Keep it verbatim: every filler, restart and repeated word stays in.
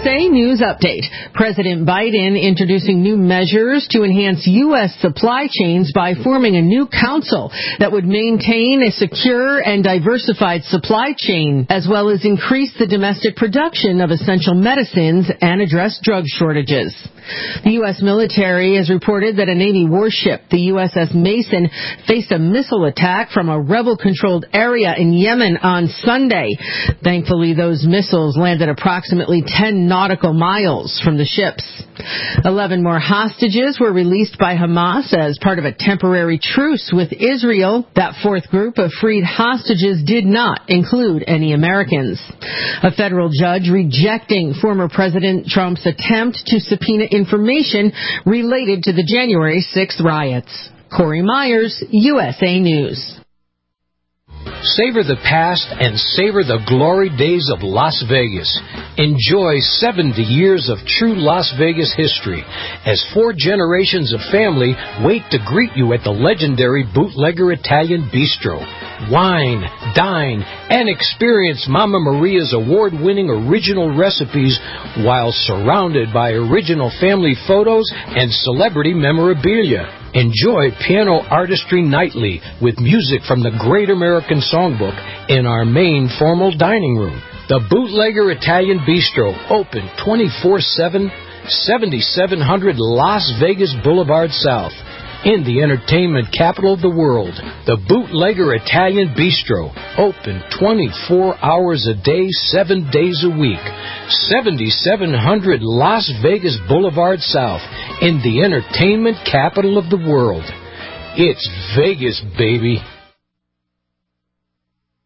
A News Update. President Biden introducing new measures to enhance U S supply chains by forming a new council that would maintain a secure and diversified supply chain, as well as increase the domestic production of essential medicines and address drug shortages. The U S military has reported that a Navy warship, the U S S Mason, faced a missile attack from a rebel-controlled area in Yemen on Sunday. Thankfully, those missiles landed approximately ten nautical miles from the ships. Eleven more hostages were released by Hamas as part of a temporary truce with Israel. That fourth group of freed hostages did not include any Americans. A federal judge rejecting former President Trump's attempt to subpoena information related to the January sixth riots. Corey Myers, U S A News. Savor the past and savor the glory days of Las Vegas. Enjoy seventy years of true Las Vegas history as four generations of family wait to greet you at the legendary Bootlegger Italian Bistro. Wine, dine, and experience Mama Maria's award-winning original recipes while surrounded by original family photos and celebrity memorabilia. Enjoy piano artistry nightly with music from the Great American Songbook in our main formal dining room. The Bootlegger Italian Bistro, open twenty-four seven, seventy-seven hundred Las Vegas Boulevard South. In the entertainment capital of the world, the Bootlegger Italian Bistro, open twenty-four hours a day, seven days a week. seventy-seven hundred Las Vegas Boulevard South, in the entertainment capital of the world. It's Vegas, baby.